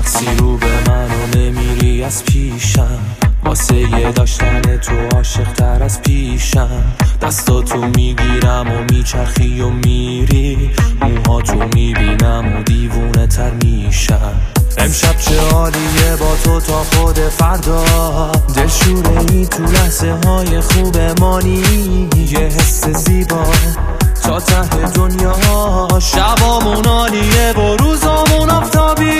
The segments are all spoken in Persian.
رقصی رو به من و نمیری از پیشم، واسه یه داشتن تو عاشق تر از پیشم. دستاتو میگیرم و میچرخی و میری، موهاتو میبینم و دیوونه تر میشم. امشب چه عالیه با تو تا خود فردا، دلشوره ای تو لحظه های خوب مانی، یه حس زیبا تا ته دنیا. شبامون عالیه و روزامون آفتابی،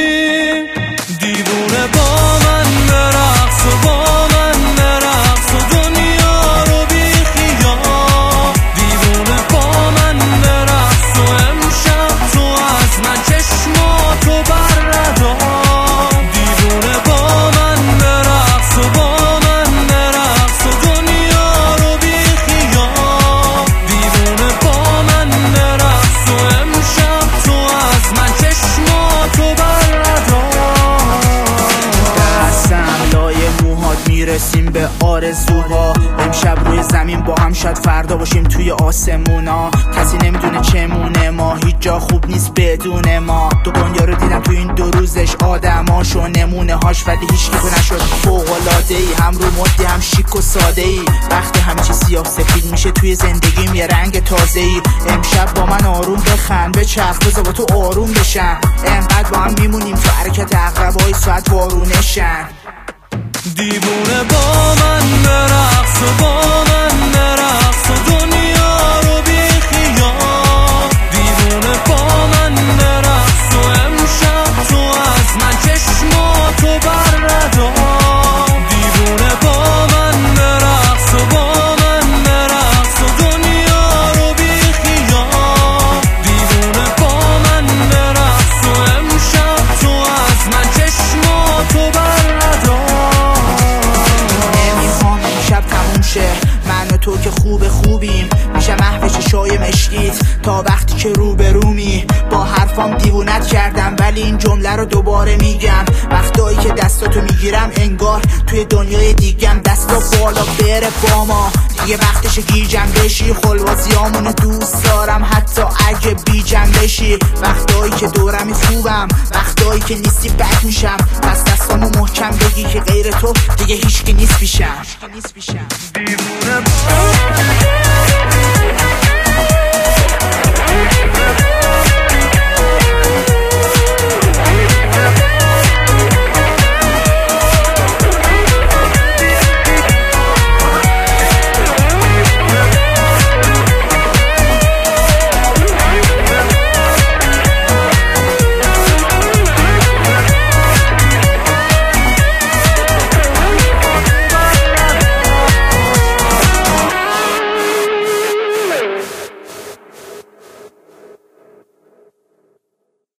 دیوونه با من برقص و با من برقص و دنیا رو بی خیال. دیوونه با من برقص و امشب تو از من چشماتو بردار. دیوونه با من برقص و با من برقص و دنیا رو بی خیال. دیوونه با من برقص و امشب تو از من چشماتو بردار. میرسیم به آرزوها، امشب روی زمین با هم، شاید فردا باشیم توی آسمونا. کسی نمیدونه چمونه، ما هیچ جا خوب نیست بدون ما. دو دنیا رو دیدم تو این 2 روزش، آدماش و نمونه هاش، ولی هیچ کی تو نشد فوق‌العاده‌ای. هم رو مدی هم شیک و ساده‌ای، وقتی همه چی سیاه سفید میشه توی زندگیم یه رنگ تازه‌ای. امشب با من آروم بخند، به چرخ بذار با تو آروم بشن. انقدر با هم میمونیم تو حرکت عقربای ساعت وارونشن. دیوونه با من برقص و با من برقص و دنیا رو بی خیال. دیوونه با من برقص و امشب تو از من چشماتو بردار. دیوونه با من برقص و با من برقص و دنیا رو بی خیال. دیوونه با من برقص و امشب تو از من چشماتو بردار. من و تو که خوبیم، میشه محو چشای مشکیت تا وقتی که روبرومی. با حرفام دیوونت کردم ولی این جمله رو دوباره میگم. وقتایی که دستاتو میگیرم انگار توی دنیای دیگم. دستا بالا بره با ما، دیگه وقتش گیجم بشی. خلوازیامونو دوست دارم حتی اگه بیجم بشی. وقتایی که دورمی خوبم، وقتایی که نیستی بد میشم. پس دستامو محکم بگی که غیر تو دیگه هیچکی نیست پیشم. دیوونه